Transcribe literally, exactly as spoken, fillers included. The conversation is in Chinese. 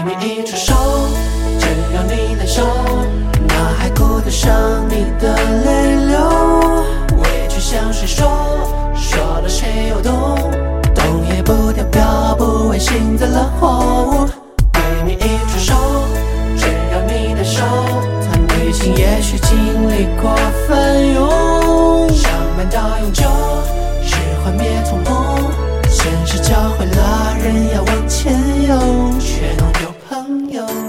你一出手，真让你难受，哪还顾得上你的泪流？委屈向谁说？说了谁又懂？动也不掉，表不违心在了火。对你一出手，真让你难受，他内心也许经历过翻涌，相伴到永久，是幻灭从梦。现实教会了人要往前游，却能有朋友。